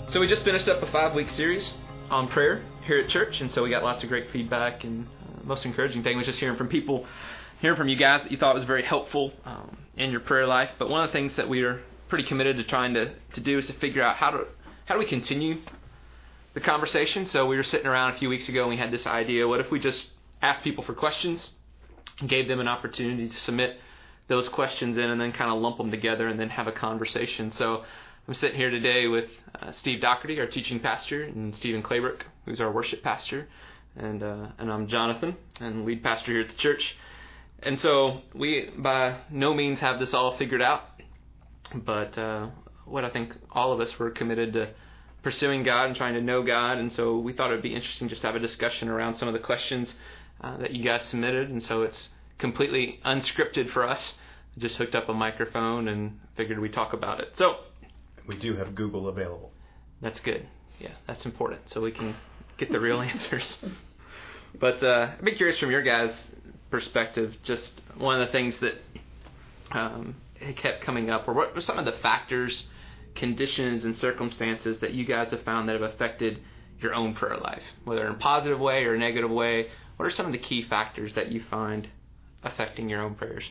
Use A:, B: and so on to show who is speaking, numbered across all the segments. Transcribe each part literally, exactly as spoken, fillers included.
A: So we just finished up a five-week series on prayer here at church, and so we got lots of great feedback, and uh, most encouraging thing was just hearing from people, hearing from you guys that you thought was very helpful um, in your prayer life. But one of the things that we are pretty committed to trying to, to do is to figure out how to how do we continue the conversation. So we were sitting around a few weeks ago and we had this idea, what if we just asked people for questions and gave them an opportunity to submit those questions in and then kind of lump them together and then have a conversation. So I'm sitting here today with uh, Steve Doherty, our teaching pastor, and Stephen Claybrook, who's our worship pastor, and uh, and I'm Jonathan, and lead pastor here at the church. And so we by no means have this all figured out, but uh, what I think all of us were committed to pursuing God and trying to know God, and so we thought it would be interesting just to have a discussion around some of the questions uh, that you guys submitted, and so it's completely unscripted for us. Just hooked up a microphone and figured we'd talk about it. So
B: we do have Google available.
A: That's good. Yeah, that's important, so we can get the real answers. But uh, I'd be curious from your guys' perspective, just one of the things that um, kept coming up, or what were some of the factors, conditions, and circumstances that you guys have found that have affected your own prayer life, whether in a positive way or a negative way? What are some of the key factors that you find affecting your own prayers?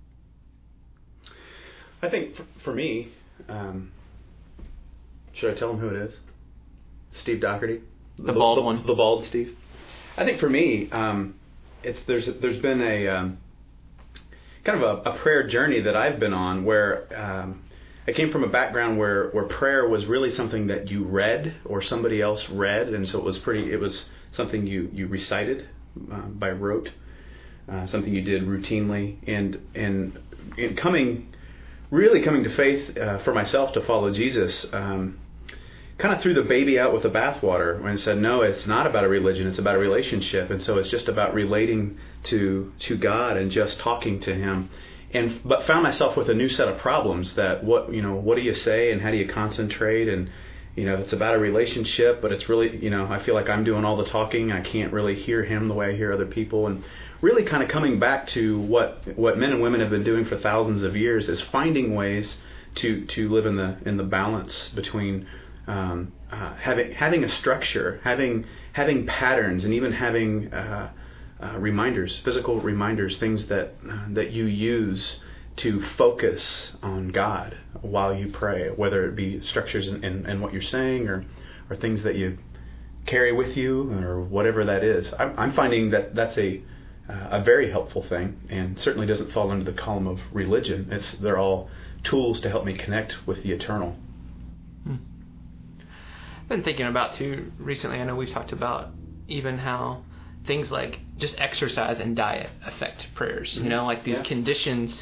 C: I think for, for me, um, should I tell them who it is? Steve Doherty,
A: the bald
C: the,
A: one,
C: the bald Steve. I think for me, um, it's there's there's been a um, kind of a, a prayer journey that I've been on where um, I came from a background where, where prayer was really something that you read or somebody else read, and so it was pretty. It was something you you recited uh, by rote, uh, something you did routinely, and and in coming. Really coming to faith uh, for myself to follow Jesus, um, kind of threw the baby out with the bathwater and said, no, it's not about a religion, it's about a relationship. And so it's just about relating to to God and just talking to Him. And but found myself with a new set of problems that what you know what do you say and how do you concentrate, and you know it's about a relationship, but it's really you know I feel like I'm doing all the talking. I can't really hear Him the way I hear other people, and really kind of coming back to what what men and women have been doing for thousands of years is finding ways to to live in the in the balance between um, uh, having having a structure, having having patterns, and even having uh, uh, reminders, physical reminders, things that uh, that you use to focus on God while you pray, whether it be structures in, in, in what you're saying or or things that you carry with you or whatever that is. I'm, I'm finding that that's a Uh, a very helpful thing, and certainly doesn't fall under the column of religion. It's they're all tools to help me connect with the eternal.
A: Hmm. I've been thinking about too recently. I know we've talked about even how things like just exercise and diet affect prayers. Mm-hmm. You know, like these yeah. conditions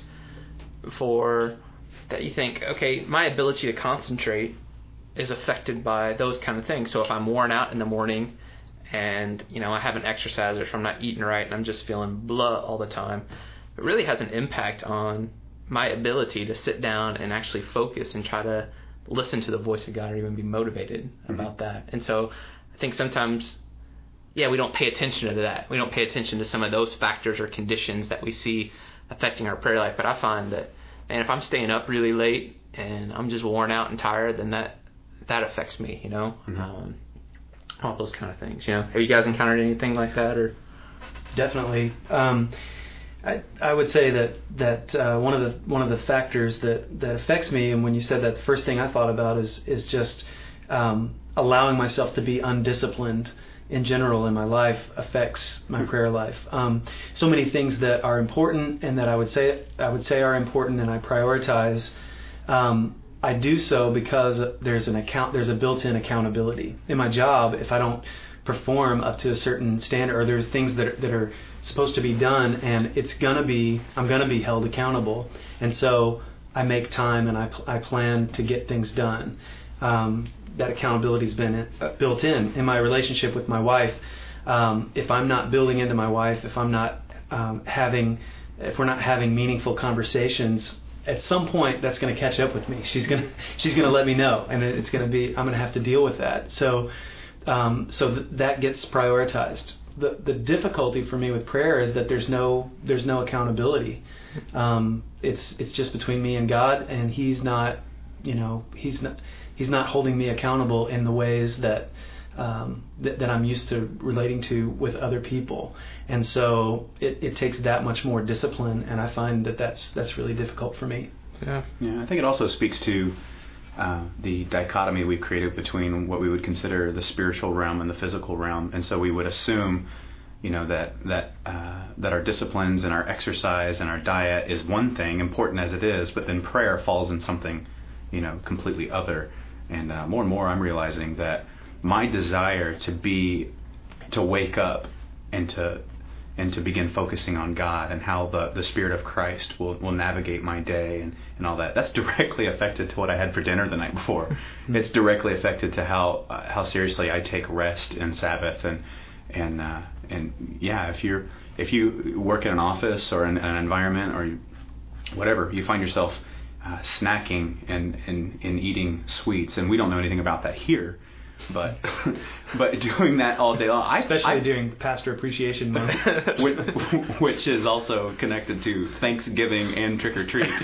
A: for that you think, okay, my ability to concentrate is affected by those kind of things. So if I'm worn out in the morning, and, you know, I haven't exercised, or if I'm not eating right and I'm just feeling blah all the time, it really has an impact on my ability to sit down and actually focus and try to listen to the voice of God or even be motivated mm-hmm. about that. And so I think sometimes, yeah, we don't pay attention to that. We don't pay attention to some of those factors or conditions that we see affecting our prayer life. But I find that, man, if I'm staying up really late and I'm just worn out and tired, then that, that affects me, you know. Mm-hmm. Um, all those kind of things, you know. Have you guys encountered anything like that, or?
D: Definitely. Um, I I would say that that uh, one of the one of the factors that, that affects me, and when you said that, the first thing I thought about is is just um, allowing myself to be undisciplined in general in my life affects my prayer life. Um, so many things that are important and that I would say I would say are important and I prioritize. Um, I do so because there's an account, there's a built-in accountability in my job. If I don't perform up to a certain standard, or there's things that are, that are supposed to be done, and it's gonna be, I'm gonna be held accountable, and so I make time and I I plan to get things done. Um, that accountability's been built in in my relationship with my wife. Um, if I'm not building into my wife, if I'm not um, having, if we're not having meaningful conversations, at some point that's going to catch up with me. She's going to she's going to let me know, and it's going to be I'm going to have to deal with that. So um, so th- that gets prioritized. The the difficulty for me with prayer is that there's no there's no accountability. Um, it's it's just between me and God, and He's not you know, he's not he's not holding me accountable in the ways that um, that, that I'm used to relating to with other people, and so it, it takes that much more discipline, and I find that that's that's really difficult for me.
A: Yeah,
C: yeah. I think it also speaks to uh, the dichotomy we've created between what we would consider the spiritual realm and the physical realm, and so we would assume, you know, that that uh, that our disciplines and our exercise and our diet is one thing, important as it is, but then prayer falls in something, you know, completely other. And uh, more and more, I'm realizing that my desire to be, to wake up and to and to begin focusing on God and how the, the Spirit of Christ will, will navigate my day and, and all that, that's directly affected to what I had for dinner the night before. Mm-hmm. It's directly affected to how uh, how seriously I take rest and Sabbath and and uh, and yeah, if you're if you work in an office or in an environment or you, whatever, you find yourself uh, snacking and, and and eating sweets, and we don't know anything about that here. But but doing that all day long, I,
D: especially
C: I,
D: during Pastor Appreciation Month,
C: which, which is also connected to Thanksgiving and trick or treat.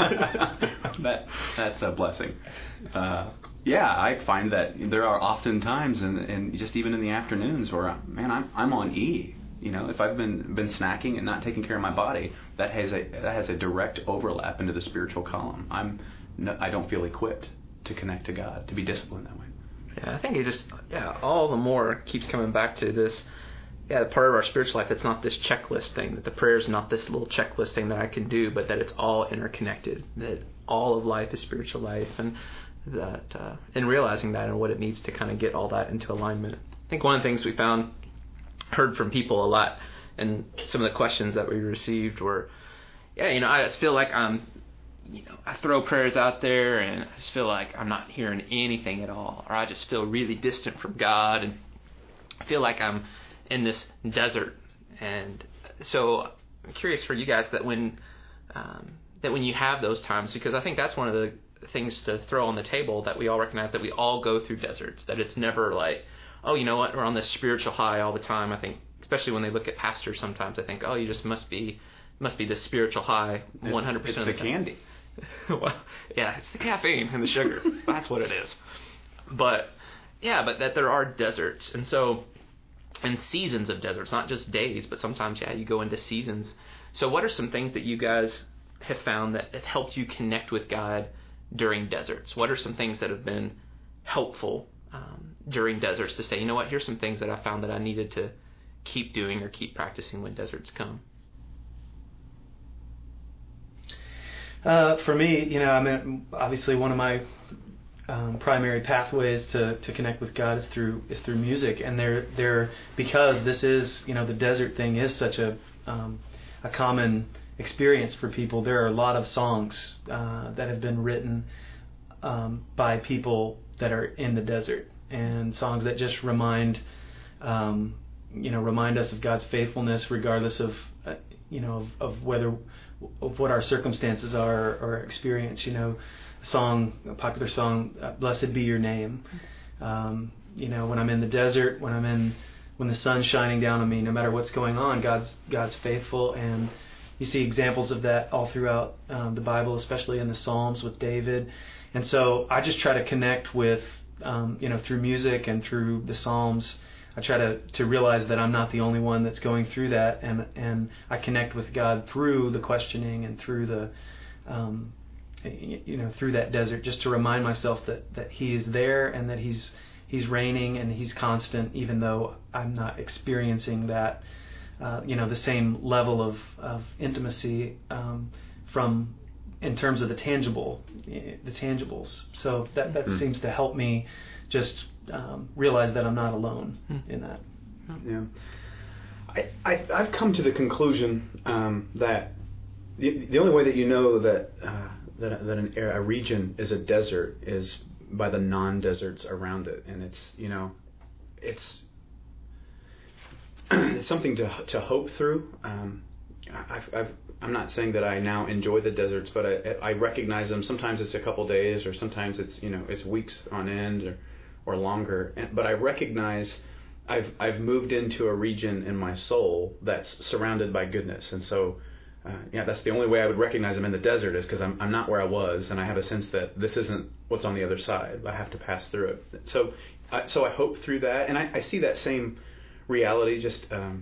C: that that's a blessing. Uh, yeah, I find that there are often times, and and just even in the afternoons, where man, I'm I'm on E. You know, if I've been been snacking and not taking care of my body, that has a that has a direct overlap into the spiritual column. I'm no, I don't feel equipped to connect to God, to be disciplined that way.
A: Yeah, I think it just, yeah, all the more keeps coming back to this, yeah, the part of our spiritual life, it's not this checklist thing, that the prayer is not this little checklist thing that I can do, but that it's all interconnected, that all of life is spiritual life, and that, uh, and realizing that and what it needs to kind of get all that into alignment. I think one of the things we found, heard from people a lot, and some of the questions that we received were, yeah, you know, I just feel like I'm, you know, I throw prayers out there and I just feel like I'm not hearing anything at all, or I just feel really distant from God and I feel like I'm in this desert. And so I'm curious for you guys that when um, that when you have those times, because I think that's one of the things to throw on the table, that we all recognize that we all go through deserts, that it's never like, oh, you know what, we're on this spiritual high all the time. I think, especially when they look at pastors sometimes, I think, oh, you just must be must be this spiritual high one hundred percent
C: it's, it's
A: of the,
C: the
A: time.
C: candy.
A: Well, yeah, it's the caffeine and the sugar. That's what it is. But, yeah, but that there are deserts. And so, and seasons of deserts, not just days, but sometimes, yeah, you go into seasons. So what are some things that you guys have found that have helped you connect with God during deserts? What are some things that have been helpful um, during deserts to say, you know what, here's some things that I found that I needed to keep doing or keep practicing when deserts come?
D: Uh, for me, you know, I mean, obviously one of my um, primary pathways to, to connect with God is through is through music, and they're they're because this is, you know, the desert thing is such a um, a common experience for people. There are a lot of songs uh, that have been written um, by people that are in the desert, and songs that just remind um, you know remind us of God's faithfulness, regardless of uh, you know of, of whether. of what our circumstances are or experience. You know, a song, a popular song, uh, "Blessed Be Your Name." Um, you know, when I'm in the desert, when I'm in, when the sun's shining down on me, no matter what's going on, God's God's faithful, and you see examples of that all throughout um, the Bible, especially in the Psalms with David. And so I just try to connect with, um, you know, through music and through the Psalms. I try to, to realize that I'm not the only one that's going through that, and and I connect with God through the questioning and through the, um, you know, through that desert, just to remind myself that, that He is there and that He's He's reigning and He's constant, even though I'm not experiencing that, uh, you know, the same level of of intimacy um, from in terms of the tangible, the tangibles. So that that mm-hmm. seems to help me just. Um, realize that I'm not alone hmm. in that.
C: Yeah, I, I I've come to the conclusion um, that the the only way that you know that uh, that that an, a region is a desert is by the non-deserts around it, and it's you know it's it's something to to hope through. Um, I've, I've I'm not saying that I now enjoy the deserts, but I I recognize them. Sometimes it's a couple days, or sometimes it's you know it's weeks on end, or or longer, but I recognize I've I've moved into a region in my soul that's surrounded by goodness, and so uh, yeah, that's the only way I would recognize I'm in the desert is because I'm I'm not where I was, and I have a sense that this isn't what's on the other side. I have to pass through it. So, I, so I hope through that, and I, I see that same reality just um,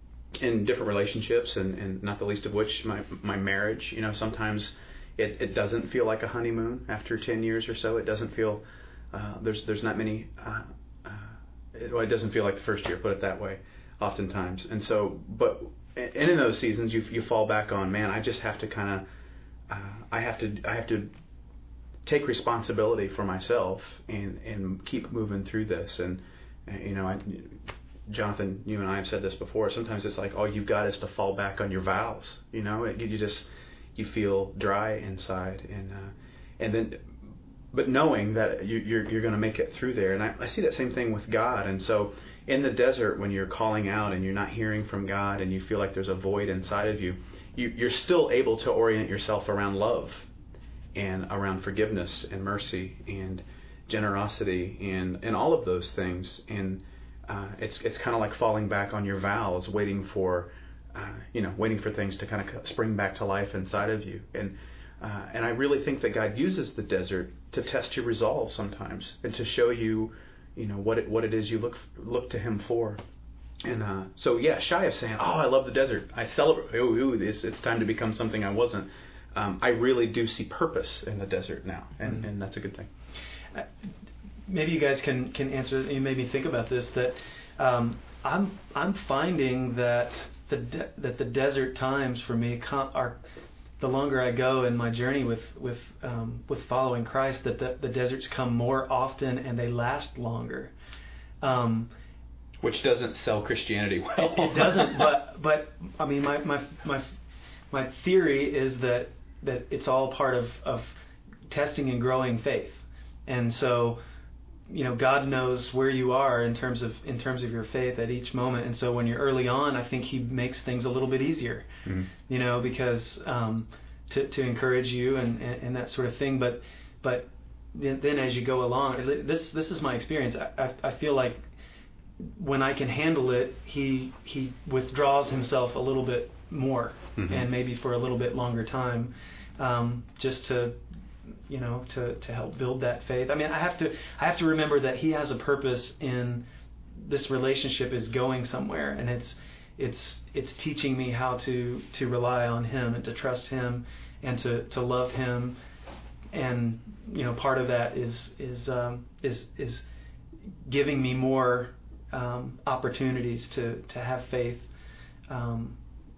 C: in different relationships, and, and not the least of which my my marriage. You know, sometimes it, it doesn't feel like a honeymoon after ten years or so. It doesn't feel uh, there's there's not many. Uh, uh, it, well, it doesn't feel like the first year. Put it that way, oftentimes. And so, but and in those seasons, you you fall back on, man, I just have to kind of, uh, I have to I have to take responsibility for myself and and keep moving through this. And you know, I, Jonathan, you and I have said this before. Sometimes it's like all you've got is to fall back on your vows. You know, it, you just you feel dry inside, and uh, and then, but knowing that you, you're you're going to make it through there. And I, I see that same thing with God. And so in the desert, when you're calling out and you're not hearing from God, and you feel like there's a void inside of you, you you're still able to orient yourself around love, and around forgiveness and mercy and generosity and and all of those things. And uh, it's it's kind of like falling back on your vows, waiting for uh, you know waiting for things to kind of spring back to life inside of you. And uh, and I really think that God uses the desert to test your resolve sometimes, and to show you you know what it what it is you look look to Him for. And uh, so yeah, shy of saying, oh, I love the desert, I celebrate, ooh, ooh, it's, it's time to become something I wasn't. Um, I really do see purpose in the desert now, and, mm-hmm. and that's a good thing.
D: Uh, maybe you guys can, can answer. You made me think about this. That um, I'm I'm finding that the de- that the desert times for me are the longer I go in my journey with with um, with following Christ. That the, the deserts come more often and they last longer. Um,
C: Which doesn't sell Christianity well.
D: It, it doesn't. But but I mean my my my my theory is that. that it's all part of, of testing and growing faith. And so, you know, God knows where you are in terms of in terms of your faith at each moment. And so when you're early on, I think He makes things a little bit easier, mm-hmm. you know, because um, to, to encourage you and, and, and that sort of thing. But but then, then as you go along, this this is my experience. I, I, I feel like when I can handle it, he he withdraws Himself a little bit more, mm-hmm. and maybe for a little bit longer time, um, just to, you know, to, to help build that faith. I mean, I have to I have to remember that He has a purpose in this relationship is going somewhere, and it's it's it's teaching me how to, to rely on Him and to trust Him and to, to love Him, and you know, part of that is is um, is is giving me more um, opportunities to, to have faith. Um,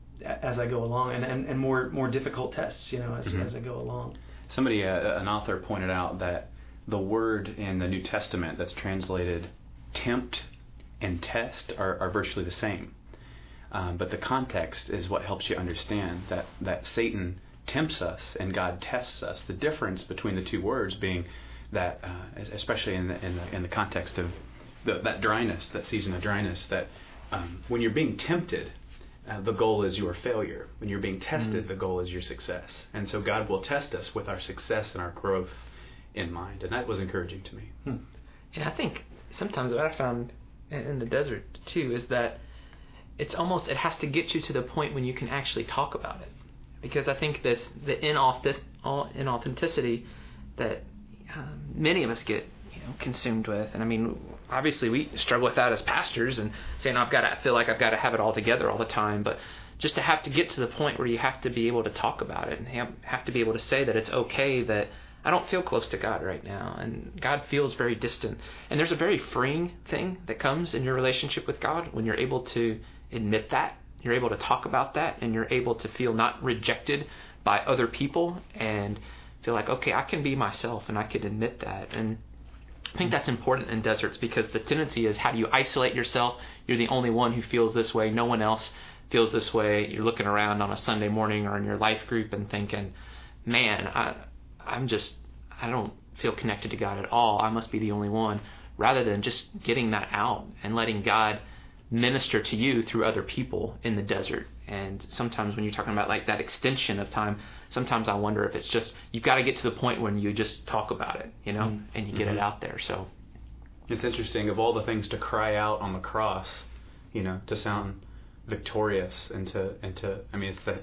D: as I go along, and, and, and more more difficult tests, you know, as mm-hmm. as I go along.
E: Somebody, uh, an author, pointed out that the word in the New Testament that's translated tempt and test are, are virtually the same. Um, but the context is what helps you understand that, that Satan tempts us and God tests us. The difference between the two words being that, uh, especially in the, in the in the context of the, that dryness, that season of dryness, that um, when you're being tempted, Uh, the goal is your failure. When you're being tested, mm. the goal is your success. And so God will test us with our success and our growth in mind. And that was encouraging to me.
A: Hmm. And I think sometimes what I found in the desert too is that it's almost, it has to get you to the point when you can actually talk about it. Because I think this the inauthenticity that um, many of us get consumed with. And I mean, obviously we struggle with that as pastors and saying, I've got to I feel like I've got to have it all together all the time. But just to have to get to the point where you have to be able to talk about it and have, have to be able to say that it's okay that I don't feel close to God right now, and God feels very distant. And there's a very freeing thing that comes in your relationship with God when you're able to admit that, you're able to talk about that, and you're able to feel not rejected by other people and feel like, okay, I can be myself and I can admit that. And I think that's important in deserts, because the tendency is, how do you isolate yourself? You're the only one who feels this way. No one else feels this way. You're looking around on a Sunday morning or in your life group and thinking, man, I, I'm just, I don't feel connected to God at all. I must be the only one. Rather than just getting that out and letting God minister to you through other people in the desert. And sometimes when you're talking about like that extension of time, sometimes I wonder if it's just, you've got to get to the point when you just talk about it, you know, mm-hmm. and you get mm-hmm. it out there. So
C: it's interesting, of all the things to cry out on the cross, you know, to sound victorious and to, and to, I mean, it's the,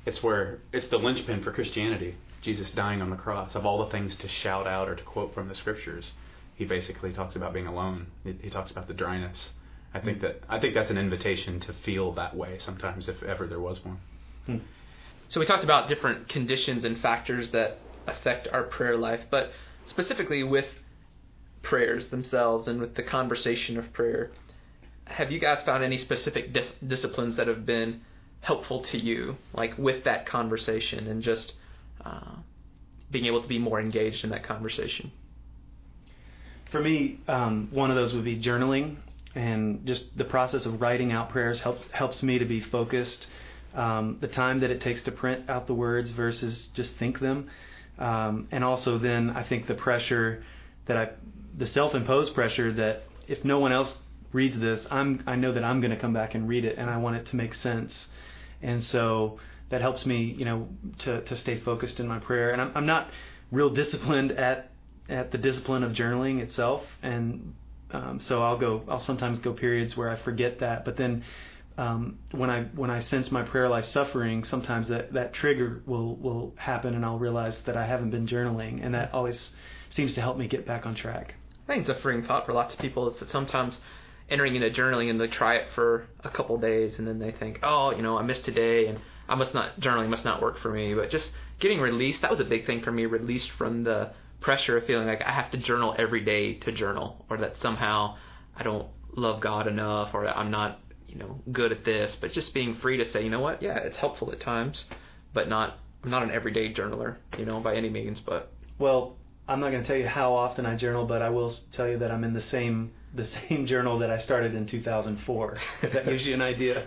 E: it's where it's the linchpin for Christianity. Jesus dying on the cross. Of all the things to shout out or to quote from the scriptures, he basically talks about being alone. He, he talks about the dryness. I think that I think that's an invitation to feel that way sometimes, if ever there was one.
A: Hmm. So we talked about different conditions and factors that affect our prayer life, but specifically with prayers themselves and with the conversation of prayer, have you guys found any specific dif- disciplines that have been helpful to you, like with that conversation and just uh, being able to be more engaged in that conversation?
D: For me, um, one of those would be journaling, and just the process of writing out prayers helps helps me to be focused. Um, the time that it takes to print out the words versus just think them, um, and also then I think the pressure that I, the self-imposed pressure that if no one else reads this, I'm I know that I'm going to come back and read it, and I want it to make sense, and so that helps me, you know, to to stay focused in my prayer. And I'm I'm not real disciplined at at the discipline of journaling itself, and um, so I'll go I'll sometimes go periods where I forget that, but then um, when I when I sense my prayer life suffering, sometimes that, that trigger will will happen, and I'll realize that I haven't been journaling, and that always seems to help me get back on track.
A: I think it's a freeing thought for lots of people. Is that sometimes entering into journaling and they try it for a couple days and then they think, oh, you know, I missed today and I must not, journaling must not work for me. But just getting released, that was a big thing for me, released from the pressure of feeling like I have to journal every day to journal, or that somehow I don't love God enough, or I'm not, you know, good at this. But just being free to say, you know what, yeah, it's helpful at times, but not, I'm not an everyday journaler, you know, by any means. But
D: well, I'm not going to tell you how often I journal, but I will tell you that I'm in the same the same journal that I started in two thousand four. If that gives you an idea.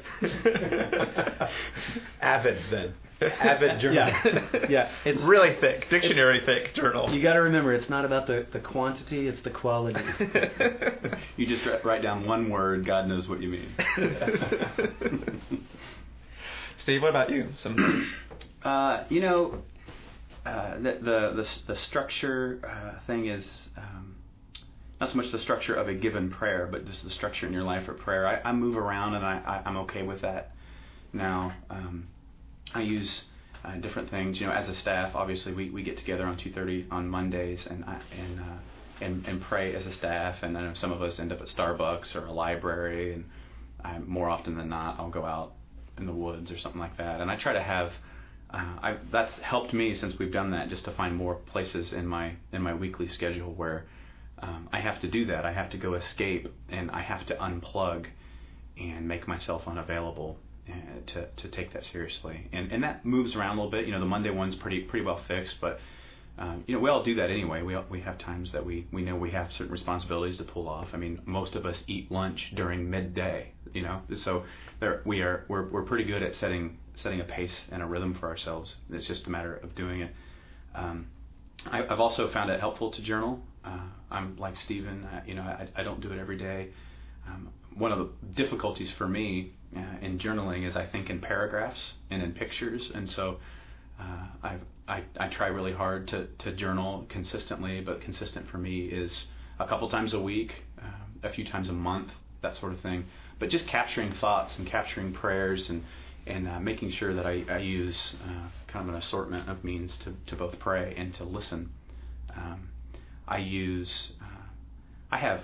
C: Avid then. Avid journal.
D: Yeah, yeah. It's
A: really thick, dictionary thick journal.
D: You got to remember, it's not about the, the quantity, it's the quality.
E: You just write down one word, God knows what you mean.
A: Steve, what about you? Some things.
E: Uh, you know, uh, the, the the the structure uh, thing is um, not so much the structure of a given prayer, but just the structure in your life for prayer. I, I move around, and I, I I'm okay with that now. Um, I use uh, different things. You know, as a staff, obviously we, we get together on two thirty on Mondays and I, and, uh, and and pray as a staff. And then some of us end up at Starbucks or a library, and I, more often than not, I'll go out in the woods or something like that. And I try to have uh, I, that's helped me since we've done that, just to find more places in my in my weekly schedule where um, I have to do that. I have to go escape, and I have to unplug and make myself unavailable. Uh, to to take that seriously, and and that moves around a little bit. You know, the Monday one's pretty pretty well fixed, but um, you know, we all do that anyway. We all, we have times that we, we know we have certain responsibilities to pull off. I mean, most of us eat lunch during midday. You know, so there we are. We're we're pretty good at setting setting a pace and a rhythm for ourselves. It's just a matter of doing it. Um, I, I've also found it helpful to journal. Uh, I'm like Stephen. I, you know, I, I don't do it every day. Um, one of the difficulties for me uh, in journaling is I think in paragraphs and in pictures, and so uh, I've, I I try really hard to, to journal consistently. But consistent for me is a couple times a week, uh, a few times a month, that sort of thing. But just capturing thoughts and capturing prayers and and uh, making sure that I, I use uh, kind of an assortment of means to, to both pray and to listen. Um, I use uh, I have.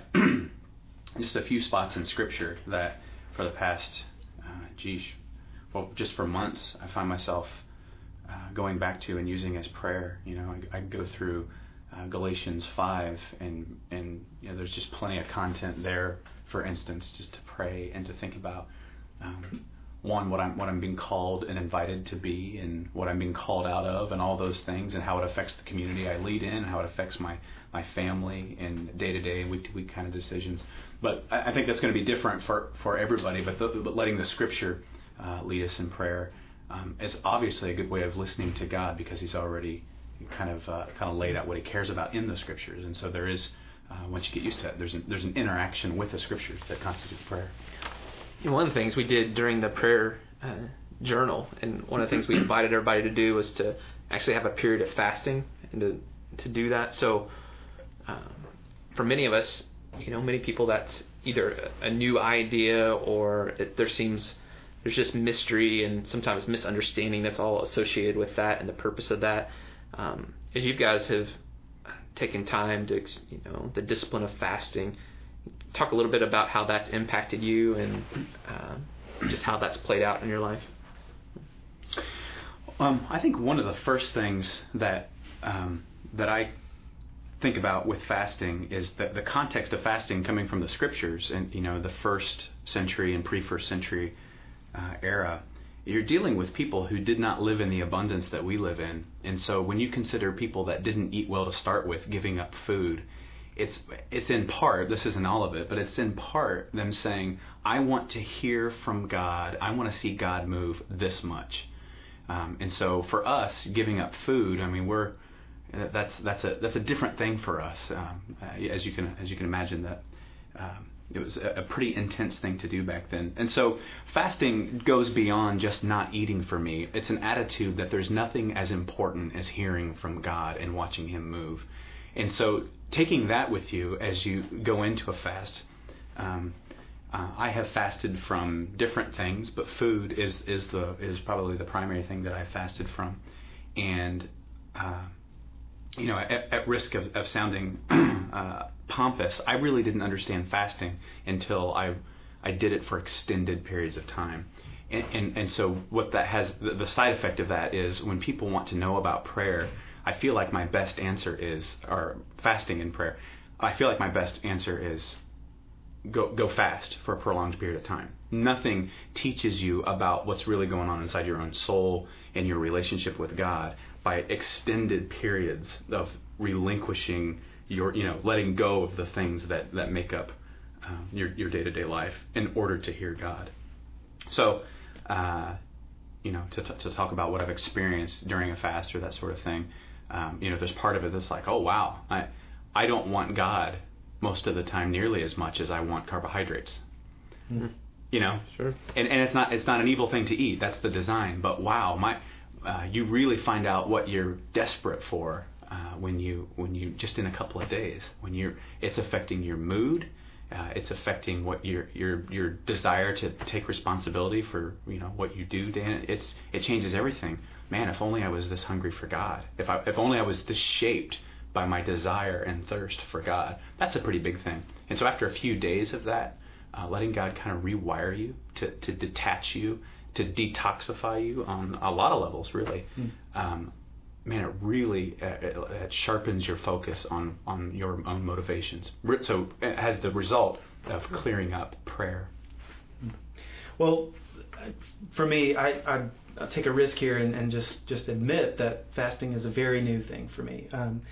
E: Just a few spots in Scripture that for the past, uh, geez, well, just for months, I find myself uh, going back to and using as prayer. You know, I, I go through uh, Galatians five, and and you know, there's just plenty of content there. For instance, just to pray and to think about um, one, what I'm what I'm being called and invited to be, and what I'm being called out of, and all those things, and how it affects the community I lead in, how it affects my my family and day-to-day and week-to-week kind of decisions. But I, I think that's going to be different for, for everybody, but, the, but letting the Scripture uh, lead us in prayer um, is obviously a good way of listening to God, because He's already kind of uh, kind of laid out what He cares about in the Scriptures. And so there is, uh, once you get used to it, there's, a, there's an interaction with the Scriptures that constitutes prayer.
A: One of the things we did during the prayer uh, journal, and one of the things we invited everybody to do, was to actually have a period of fasting and to, to do that. So Um, for many of us, you know, many people, that's either a new idea, or it, there seems there's just mystery and sometimes misunderstanding that's all associated with that and the purpose of that. Um, as you guys have taken time to, you know, the discipline of fasting, talk a little bit about how that's impacted you and uh, just how that's played out in your life.
E: Um, I think one of the first things that um, that I think about with fasting is that the context of fasting coming from the scriptures and, you know, the first century and pre-first century uh, era. You're dealing with people who did not live in the abundance that we live in. And so when you consider people that didn't eat well to start with giving up food, it's it's in part, this isn't all of it, but it's in part them saying, I want to hear from God. I want to see God move this much. Um, and so for us, giving up food, I mean, we're that's that's a that's a different thing for us. Um, as you can as you can imagine that. Um, It was a pretty intense thing to do back then. And so fasting goes beyond just not eating for me. It's an attitude that there's nothing as important as hearing from God and watching Him move. And so taking that with you as you go into a fast, um, uh, I have fasted from different things, but food is, is, the, is probably the primary thing that I fasted from. And uh, you know, at, at risk of, of sounding uh, pompous, I really didn't understand fasting until I I did it for extended periods of time. And, and, and so what that has, the, the side effect of that is when people want to know about prayer, I feel like my best answer is, or fasting and prayer, I feel like my best answer is go go fast for a prolonged period of time. Nothing teaches you about what's really going on inside your own soul and your relationship with God by extended periods of relinquishing your, you know, letting go of the things that, that make up um, your, your day-to-day life in order to hear God. So, uh, you know, to, t- to talk about what I've experienced during a fast or that sort of thing, um, you know, there's part of it that's like, oh, wow, I, I don't want God most of the time nearly as much as I want carbohydrates. Mm-hmm. You know,
A: sure.
E: And and it's not it's not an evil thing to eat. That's the design. But wow, my uh, you really find out what you're desperate for uh, when you when you just in a couple of days when you're it's affecting your mood. Uh, it's affecting what your your your desire to take responsibility for, you know, what you do, Dan. It's it changes everything. Man, if only I was this hungry for God. If I if only I was this shaped by my desire and thirst for God. That's a pretty big thing. And so after a few days of that, uh, letting God kind of rewire you to to detach you, to detoxify you on a lot of levels, really. Mm. Um, man, it really uh, it, it sharpens your focus on, on your own motivations. So it has the result of clearing up prayer.
D: Well, for me, I, I I'll take a risk here and, and just, just admit that fasting is a very new thing for me. Um,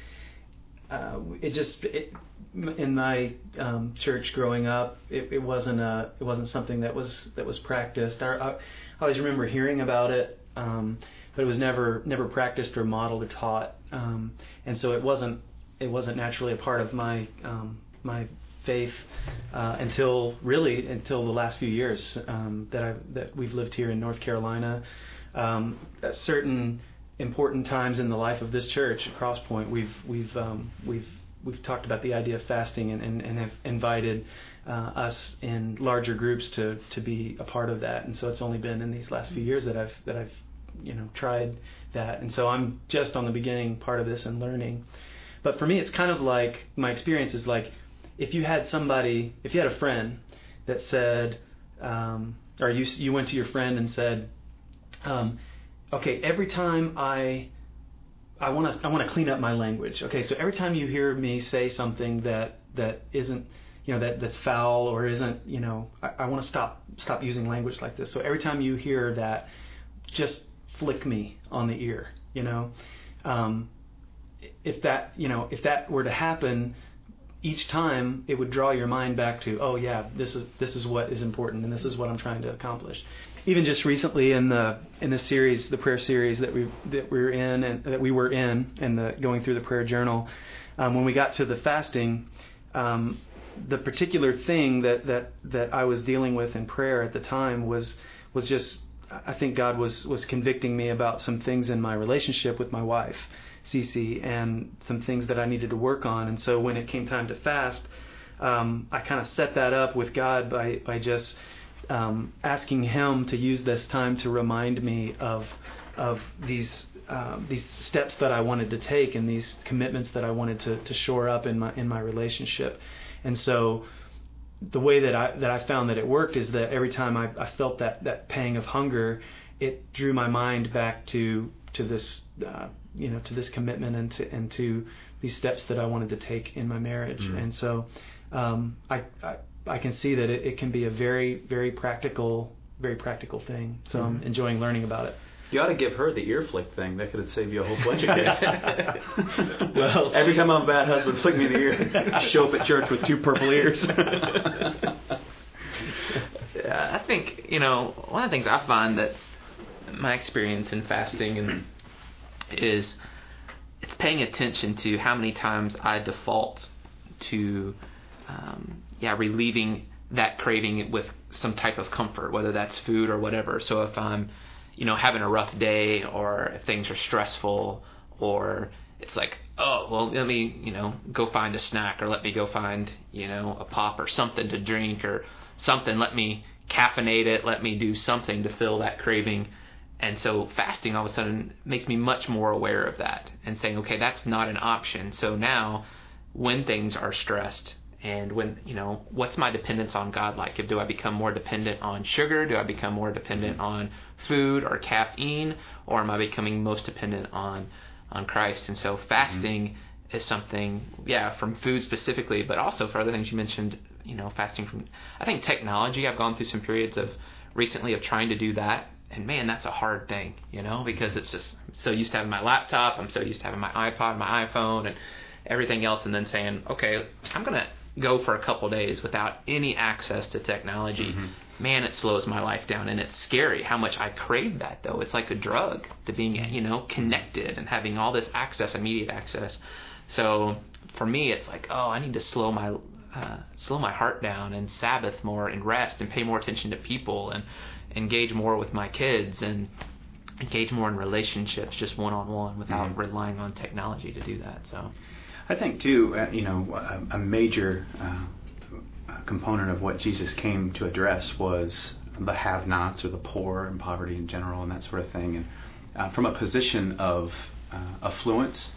D: uh, it just it, in my um, church growing up, it, it wasn't a it wasn't something that was that was practiced. I, I always remember hearing about it. Um, But it was never never practiced or modeled or taught, um, and so it wasn't it wasn't naturally a part of my um, my faith uh, until really until the last few years um, that I that we've lived here in North Carolina. Um, at certain important times in the life of this church at Crosspoint, we've we've um, we've we've talked about the idea of fasting and, and, and have invited uh, us in larger groups to to be a part of that. And so it's only been in these last few years that I've that I've you know, tried that. And so I'm just on the beginning part of this and learning. But for me, it's kind of like, my experience is like, if you had somebody, if you had a friend that said, um, or you you went to your friend and said, um, okay, every time I, I want to I want to clean up my language. Okay, so every time you hear me say something that, that isn't, you know, that, that's foul or isn't, you know, I, I want to stop stop using language like this. So every time you hear that, just flick me on the ear, you know. Um, if that, you know, if that were to happen, each time it would draw your mind back to, oh yeah, this is this is what is important, and this is what I'm trying to accomplish. Even just recently in the in the series, the prayer series that we that we were in and that we were in, and the going through the prayer journal, um, when we got to the fasting, um, the particular thing that, that that I was dealing with in prayer at the time was was just. I think God was, was convicting me about some things in my relationship with my wife, Cece, and some things that I needed to work on. And so when it came time to fast, um, I kind of set that up with God by, by just um, asking Him to use this time to remind me of of these um, these steps that I wanted to take and these commitments that I wanted to, to shore up in my in my relationship. And so the way that I that I found that it worked is that every time I, I felt that, that pang of hunger, it drew my mind back to to this uh, you know to this commitment and to and to these steps that I wanted to take in my marriage. Mm-hmm. And so um, I, I I can see that it, it can be a very very practical very practical thing. So mm-hmm. I'm enjoying learning about it.
E: You ought to give her the ear flick thing. That could have saved you a whole bunch of kids.
D: Well,
E: every time I'm a bad husband, flick me in the ear. I show up at church with two purple ears.
A: Yeah, I think, you know, one of the things I find that's my experience in fasting and is it's paying attention to how many times I default to, um, yeah, relieving that craving with some type of comfort, whether that's food or whatever. So if I'm you know, having a rough day or things are stressful or it's like, oh, well, let me, you know, go find a snack or let me go find, you know, a pop or something to drink or something. Let me caffeinate it. Let me do something to fill that craving. And so fasting all of a sudden makes me much more aware of that and saying, okay, that's not an option. So now when things are stressed, and when, you know, what's my dependence on God like? If do I become more dependent on sugar? Do I become more dependent on food or caffeine? Or am I becoming most dependent on on Christ? And so fasting mm-hmm. is something, yeah, from food specifically, but also for other things you mentioned, you know, fasting from, I think technology, I've gone through some periods of recently of trying to do that. And man, that's a hard thing, you know, because it's just I'm so used to having my laptop. I'm so used to having my iPod, my iPhone, and everything else. And then saying, okay, I'm going to go for a couple days without any access to technology. Mm-hmm. Man, it slows my life down, and it's scary how much I crave that, though. It's like a drug to being, you know, connected and having all this access, immediate access. So for me, it's like, oh, I need to slow my uh, slow my heart down and Sabbath more and rest and pay more attention to people and engage more with my kids and engage more in relationships, just one on one, without mm-hmm. relying on technology to do that. So.
E: I think, too, uh, you know, a, a major uh, component of what Jesus came to address was the have-nots or the poor and poverty in general and that sort of thing. And uh, from a position of uh, affluence,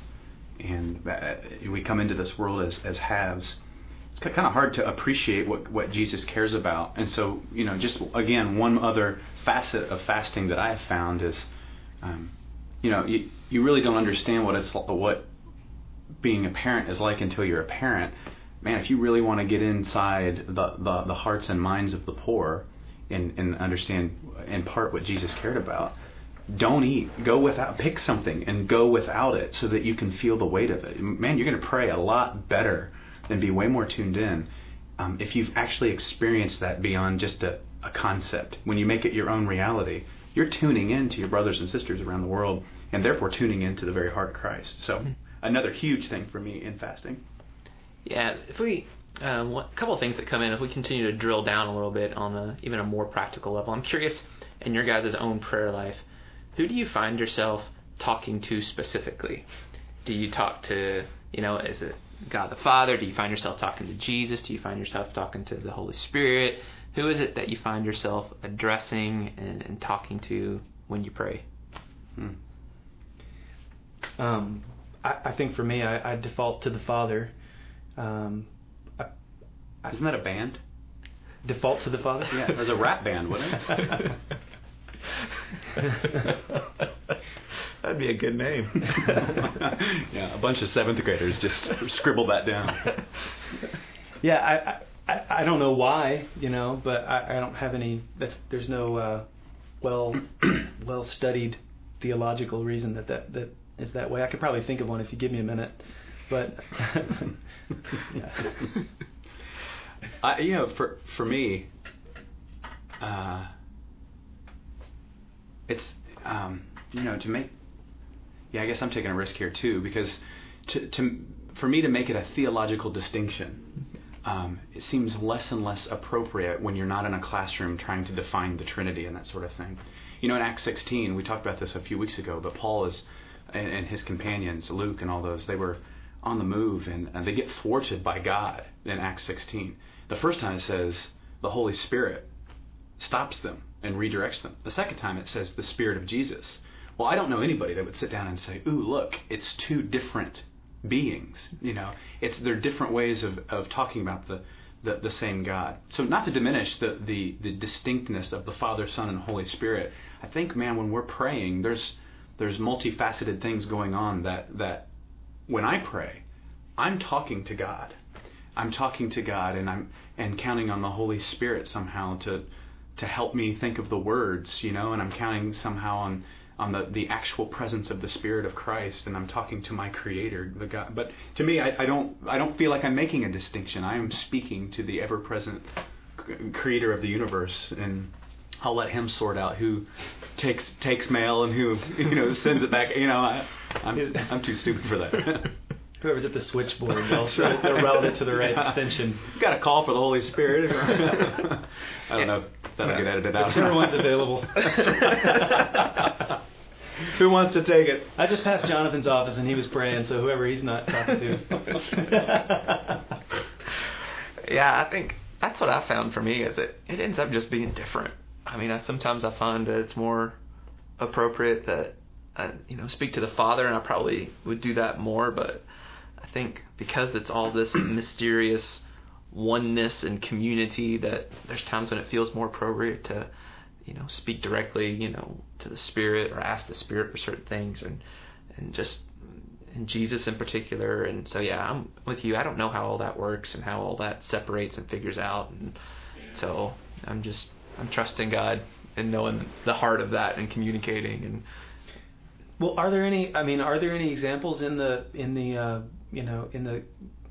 E: and uh, we come into this world as, as haves, it's kind of hard to appreciate what, what Jesus cares about. And so, you know, just, again, one other facet of fasting that I have found is, um, you know, you, you really don't understand what it's what being a parent is like until you're a parent. Man, if you really want to get inside the, the, the hearts and minds of the poor and, and understand in part what Jesus cared about, don't eat. Go without. Pick something and go without it so that you can feel the weight of it. Man, you're going to pray a lot better and be way more tuned in um, if you've actually experienced that beyond just a, a concept. When you make it your own reality, you're tuning in to your brothers and sisters around the world and therefore tuning into the very heart of Christ. So another huge thing for me in fasting.
A: Yeah, if we, um, a couple of things that come in, if we continue to drill down a little bit on a, even a more practical level, I'm curious, in your guys' own prayer life, who do you find yourself talking to specifically? Do you talk to, you know, is it God the Father? Do you find yourself talking to Jesus? Do you find yourself talking to the Holy Spirit? Who is it that you find yourself addressing and, and talking to when you pray?
D: Hmm. Um, I, I think for me, I, I default to the Father. Um, I, I,
E: Isn't that a band?
D: Default to the Father?
E: Yeah, it was a rap band, wasn't it?
B: That'd be a good name.
E: Yeah, a bunch of seventh graders just scribbled that down.
D: Yeah, I, I I don't know why, you know, but I, I don't have any. That's, there's no uh, well well studied theological reason that, that that is that way. I could probably think of one if you give me a minute, but yeah.
E: I, you know, for for me, uh, it's um, you know to make. Yeah, I guess I'm taking a risk here too, because to, to for me to make it a theological distinction, um, it seems less and less appropriate when you're not in a classroom trying to define the Trinity and that sort of thing. You know, in Acts sixteen, we talked about this a few weeks ago, but Paul is and, and his companions, Luke and all those, they were on the move, and, and they get thwarted by God in Acts sixteen. The first time it says the Holy Spirit stops them and redirects them. The second time it says the Spirit of Jesus. Well, I don't know anybody that would sit down and say, ooh, look, it's two different beings. You know, it's they're different ways of, of talking about the, the, the same God. So not to diminish the, the, the distinctness of the Father, Son, and Holy Spirit, I think, man, when we're praying, there's there's multifaceted things going on that, that when I pray, I'm talking to God. I'm talking to God and I'm and counting on the Holy Spirit somehow to to help me think of the words, you know, and I'm counting somehow on on the, the actual presence of the Spirit of Christ, and I'm talking to my Creator, the God. But to me, I, I don't I don't feel like I'm making a distinction. I am speaking to the ever-present Creator of the universe, and I'll let Him sort out who takes takes mail and who, you know, sends it back. You know, I, I'm I'm too stupid for that.
D: Whoever's at the switchboard, they'll, they'll route it to the right extension.
E: Got a call for the Holy Spirit. I don't know if that'll get edited out.
D: Whichever one's available.
E: Who wants to take it?
D: I just passed Jonathan's office and he was praying, so whoever he's not talking to.
A: Yeah, I think that's what I found for me is it, it ends up just being different. I mean, I, sometimes I find that it's more appropriate that I, you know, speak to the Father, and I probably would do that more, but I think because it's all this mysterious oneness and community that there's times when it feels more appropriate to, you know, speak directly, you know, to the Spirit or ask the Spirit for certain things, and and just in Jesus in particular. And so yeah, I'm with you. I don't know how all that works and how all that separates and figures out, and so I'm just I'm trusting God and knowing the heart of that and communicating. And
D: well, are there any? I mean, are there any examples in the in the uh, you know in the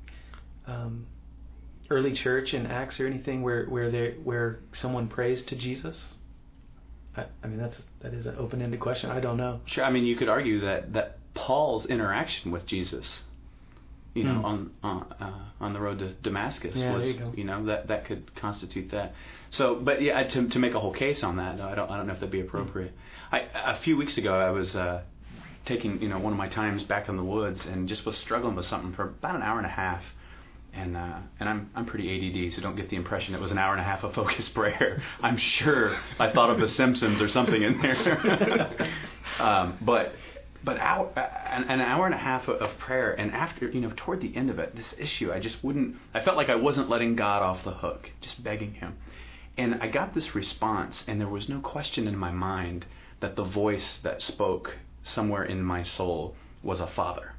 D: um, early church in Acts or anything where where they where someone prays to Jesus? I, I mean, that's that is an open-ended question. I don't know.
E: Sure. I mean, you could argue that, that Paul's interaction with Jesus, you know, mm. on on, uh, on the road to Damascus,
D: yeah,
E: was,
D: there you go.
E: you know, that, that could constitute that. So, but yeah, to to make a whole case on that, I don't I don't know if that'd be appropriate. Mm. I a few weeks ago, I was uh, taking you know one of my times back in the woods and just was struggling with something for about an hour and a half. And uh, and I'm I'm pretty A D D, so don't get the impression it was an hour and a half of focused prayer. I'm sure I thought of The Simpsons or something in there. um, but but hour, an, an hour and a half of, of prayer, and after you know toward the end of it, this issue I just wouldn't. I felt like I wasn't letting God off the hook, just begging Him. And I got this response, and there was no question in my mind that the voice that spoke somewhere in my soul was a father.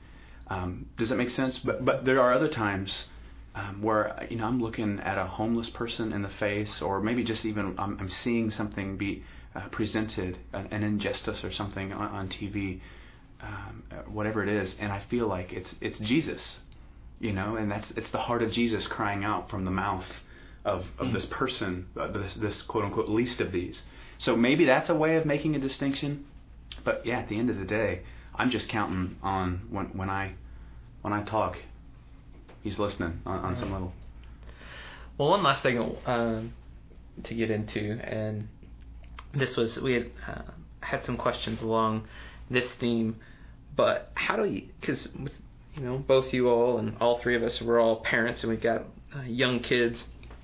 E: Um, does that make sense? But but there are other times um, where you know I'm looking at a homeless person in the face, or maybe just even I'm, I'm seeing something be uh, presented, an, an injustice or something on, on T V, um, whatever it is, and I feel like it's it's Jesus, you know, and that's it's the heart of Jesus crying out from the mouth of of mm. this person, uh, this this quote unquote least of these. So maybe that's a way of making a distinction. But yeah, at the end of the day, I'm just counting on when when I when I talk, He's listening on, on some level.
A: Well, one last thing uh, to get into, and this was we had uh, had some questions along this theme, but how do you? Because you know, both you all and all three of us, we're all parents, and we've got uh, young kids.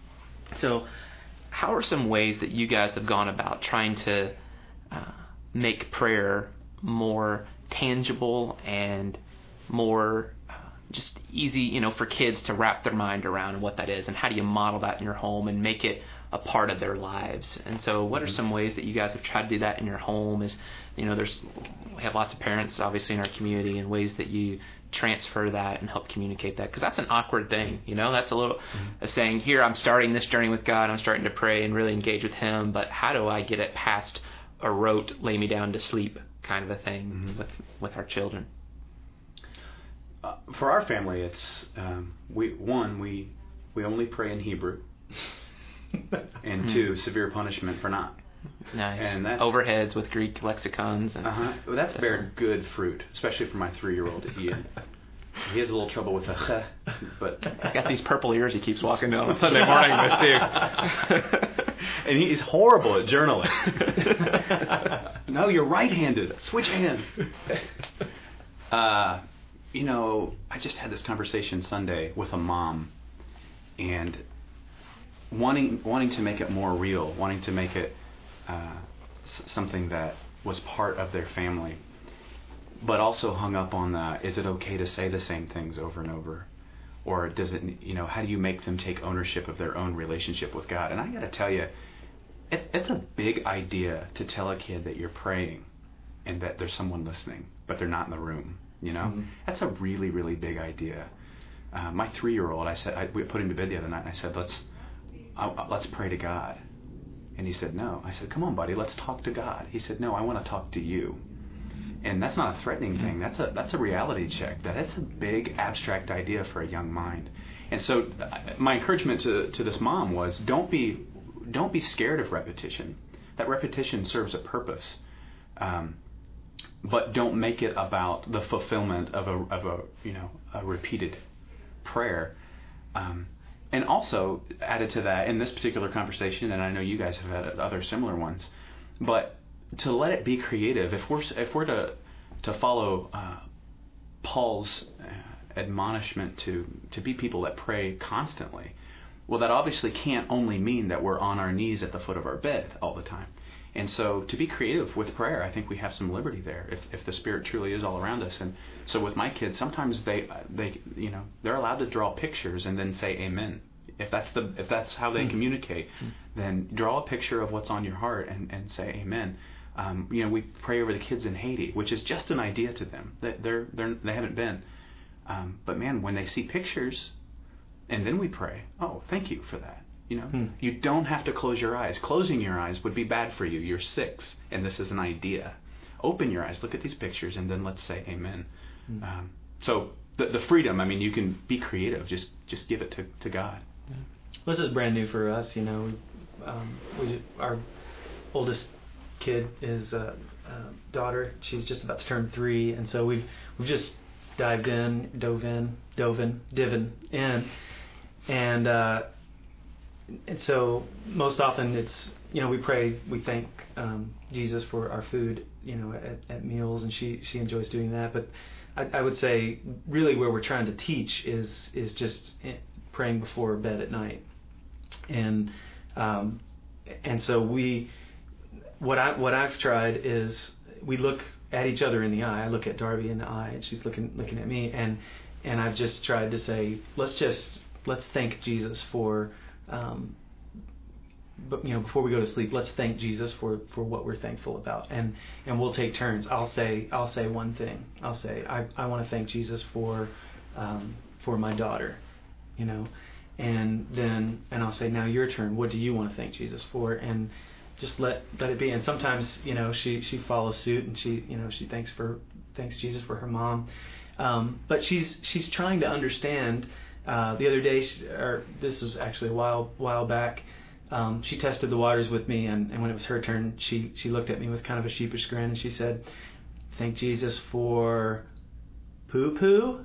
A: So, how are some ways that you guys have gone about trying to uh, make prayer more tangible and more uh, just easy, you know, for kids to wrap their mind around what that is, and how do you model that in your home and make it a part of their lives? And so what are some ways that you guys have tried to do that in your home? Is, you know, there's we have lots of parents obviously in our community, and ways that you transfer that and help communicate that, because that's an awkward thing, you know, that's a little mm-hmm. a saying, here I'm starting this journey with God, I'm starting to pray and really engage with Him, but how do I get it past a rote lay me down to sleep kind of a thing mm-hmm. with with our children?
E: Uh, for our family, it's um, we one we we only pray in Hebrew, and two, severe punishment for not.
A: Nice.
E: And that's,
A: overheads with Greek lexicons. And
E: uh-huh. Well, that's bear good fruit, especially for my three-year-old. He he has a little trouble with the ch, but
A: he's got these purple ears he keeps walking down on Sunday morning with too.
E: And he's horrible at journaling. No, you're right-handed. Switch hands. Uh, you know, I just had this conversation Sunday with a mom, and wanting wanting to make it more real, wanting to make it uh, s- something that was part of their family, but also hung up on the, is it okay to say the same things over and over? Or does it, you know, how do you make them take ownership of their own relationship with God? And I got to tell you, it, it's a big idea to tell a kid that you're praying and that there's someone listening, but they're not in the room, you know? Mm-hmm. That's a really, really big idea. Uh, my three-year-old, I said, I, we put him to bed the other night, and I said, let's, uh, let's pray to God. And he said, no. I said, come on, buddy, let's talk to God. He said, no, I want to talk to you. And that's not a threatening thing. That's a that's a reality check. That's a big abstract idea for a young mind. And so, my encouragement to to this mom was, don't be don't be scared of repetition. That repetition serves a purpose, um, but don't make it about the fulfillment of a of a you know a repeated prayer. Um, and also added to that in this particular conversation, and I know you guys have had other similar ones, but to let it be creative. If we're if we're to to follow uh, Paul's uh, admonishment to to be people that pray constantly, well, that obviously can't only mean that we're on our knees at the foot of our bed all the time. And so, to be creative with prayer, I think we have some liberty there. If if the Spirit truly is all around us, and so with my kids, sometimes they they you know they're allowed to draw pictures and then say Amen. If that's the if that's how they mm-hmm. communicate, mm-hmm. then draw a picture of what's on your heart and, and say Amen. Um, you know, we pray over the kids in Haiti, which is just an idea to them. They, they're, they're, they haven't been. Um, but man, when they see pictures, and then we pray, oh, thank you for that. You know, hmm. you don't have to close your eyes. Closing your eyes would be bad for you. You're six, and this is an idea. Open your eyes, look at these pictures, and then let's say Amen. Hmm. Um, so the, the freedom, I mean, you can be creative. Just just give it to, to God.
D: Yeah. This is brand new for us. You know, um, we our oldest kid is a uh, uh, daughter. She's just about to turn three, and so we've we've just dived in, dove in, dove in, divin in, and uh, and so most often it's you know we pray, we thank um, Jesus for our food, you know, at, at meals, and she she enjoys doing that. But I, I would say really where we're trying to teach is is just praying before bed at night, and um, and so we. What I what I've tried is we look at each other in the eye. I look at Darby in the eye, and she's looking looking at me, and and I've just tried to say, let's just let's thank Jesus for, um, but you know, before we go to sleep, let's thank Jesus for, for what we're thankful about, and and we'll take turns. I'll say I'll say one thing. I'll say I I want to thank Jesus for, um, for my daughter, you know, and then and I'll say now your turn. What do you want to thank Jesus for? And just let let it be. And sometimes, you know, she, she follows suit, and she, you know, she thanks for thanks Jesus for her mom. Um, but she's she's trying to understand. Uh, the other day, she, or this was actually a while while back, um, she tested the waters with me, and, and when it was her turn, she she looked at me with kind of a sheepish grin, and she said, "Thank Jesus for poo poo."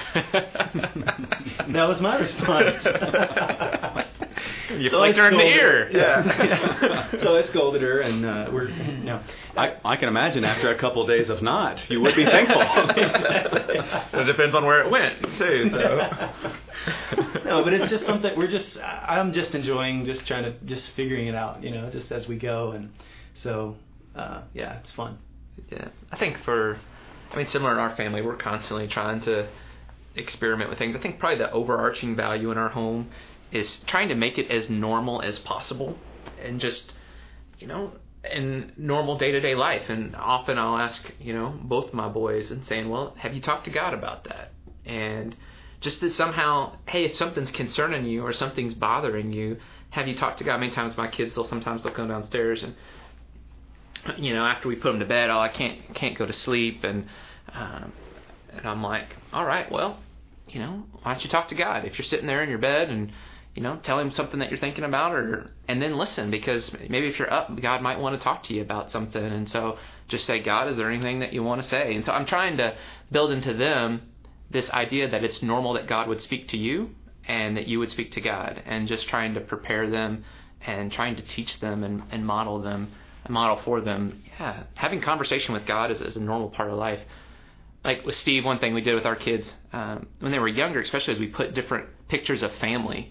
D: That was my response.
A: You so flicked her in the ear.
D: Yeah. yeah. So I scolded her, and uh, we're no.
C: I, I can imagine after a couple of days of not, you would be thankful.
A: Exactly. So it depends on where it went too. So.
D: No, but it's just something we're just. I'm just enjoying, just trying to, just figuring it out, you know, just as we go, and so uh, yeah, it's fun.
A: Yeah, I think for, I mean, similar in our family, we're constantly trying to experiment with things. I think probably the overarching value in our home is trying to make it as normal as possible, and just, you know, in normal day-to-day life. And often I'll ask, you know, both my boys and saying, well, have you talked to God about that? And just to somehow, hey, if something's concerning you or something's bothering you, have you talked to God? Many times my kids, they'll sometimes they'll come downstairs and, you know, after we put them to bed, oh, I can't can't go to sleep, and um, and I'm like, all right, well, you know, why don't you talk to God? If you're sitting there in your bed and, you know, tell him something that you're thinking about, or and then listen, because maybe if you're up, God might want to talk to you about something. And so just say, God, is there anything that you want to say? And so I'm trying to build into them this idea that it's normal that God would speak to you and that you would speak to God, and just trying to prepare them and trying to teach them and, and model them, and model for them. Yeah, having conversation with God is, is a normal part of life. Like with Steve, one thing we did with our kids um, when they were younger, especially as we put different pictures of family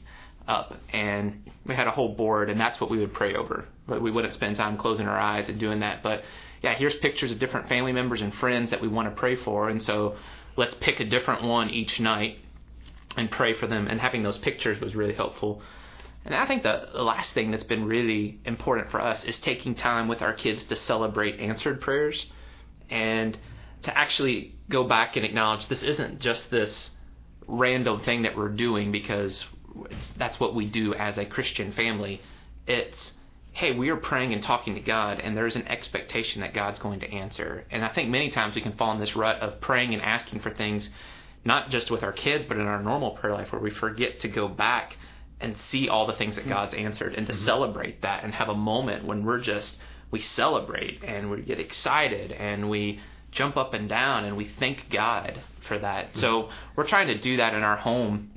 A: up, and we had a whole board, and that's what we would pray over. But we wouldn't spend time closing our eyes and doing that. But yeah, here's pictures of different family members and friends that we want to pray for, and so let's pick a different one each night and pray for them. And having those pictures was really helpful. And I think the, the last thing that's been really important for us is taking time with our kids to celebrate answered prayers and to actually go back and acknowledge this isn't just this random thing that we're doing because it's, that's what we do as a Christian family. It's, hey, we are praying and talking to God, and there's an expectation that God's going to answer. And I think many times we can fall in this rut of praying and asking for things, not just with our kids, but in our normal prayer life, where we forget to go back and see all the things that God's answered and to mm-hmm. celebrate that and have a moment when we're just, we celebrate and we get excited and we jump up and down and we thank God for that. Mm-hmm. So we're trying to do that in our home,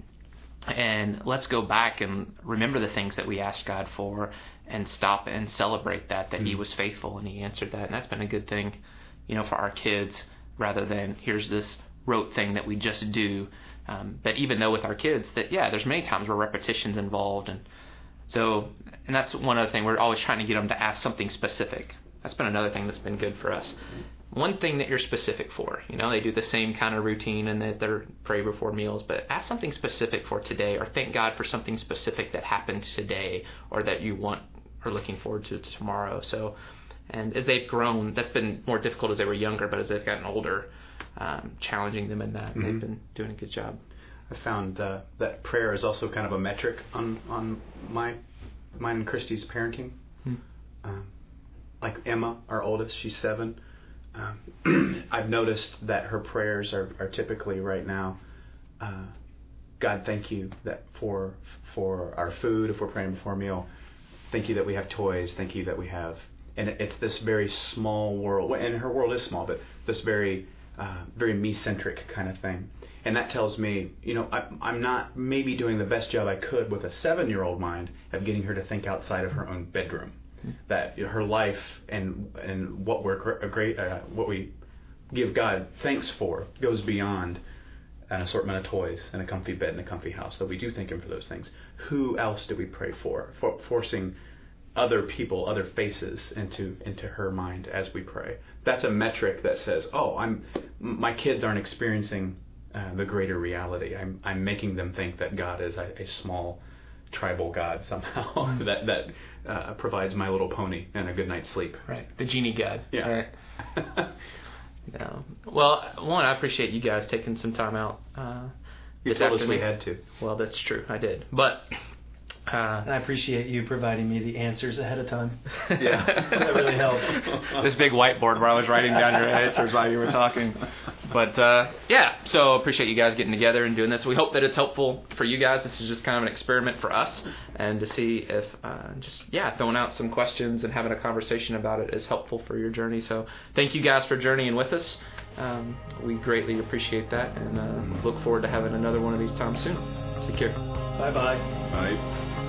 A: and let's go back and remember the things that we asked God for and stop and celebrate that, that mm-hmm. He was faithful and He answered that. And that's been a good thing, you know, for our kids, rather than here's this rote thing that we just do. Um, but even though with our kids that, yeah, there's many times where repetition's involved. And so, and that's one other thing, we're always trying to get them to ask something specific. That's been another thing that's been good for us. One thing that you're specific for. You know, they do the same kind of routine and that they're pray before meals, but ask something specific for today, or thank God for something specific that happened today or that you want or looking forward to tomorrow. So, and as they've grown, that's been more difficult as they were younger, but as they've gotten older, um, challenging them in that, mm-hmm. they've been doing a good job.
C: I found uh, that prayer is also kind of a metric on, on my mine and Christy's parenting. Hmm. Um, like Emma, our oldest, she's seven. Um, I've noticed that her prayers are, are typically right now, uh, God, thank you that for for our food, if we're praying before a meal. Thank you that we have toys. Thank you that we have, and it's this very small world, and her world is small, but this very, uh, very me-centric kind of thing. And that tells me, you know, I, I'm not maybe doing the best job I could with a seven-year-old mind of getting her to think outside of her own bedroom. That her life and and what we're a great uh, what we give God thanks for goes beyond an assortment of toys and a comfy bed and a comfy house. That we do thank Him for those things. Who else do we pray for? For forcing other people, other faces into into her mind as we pray. That's a metric that says, oh, I'm my kids aren't experiencing uh, the greater reality. I'm I'm making them think that God is a, a small tribal God somehow mm. that that uh, provides My Little Pony and a good night's sleep.
A: Right, the genie God.
C: Yeah.
A: Right. No. Well, one, I appreciate you guys taking some time out. Uh,
C: you told us we had to.
A: Well, that's true, I did. But uh,
D: I appreciate you providing me the answers ahead of time.
C: Yeah,
D: that really helped.
A: This big whiteboard where I was writing down your answers while you were talking. But uh, yeah, so appreciate you guys getting together and doing this. We hope that it's helpful for you guys. This is just kind of an experiment for us, and to see if uh, just yeah, throwing out some questions and having a conversation about it is helpful for your journey. So thank you guys for journeying with us. Um, we greatly appreciate that, and uh, look forward to having another one of these times soon. Take care.
D: Bye bye.
C: Bye.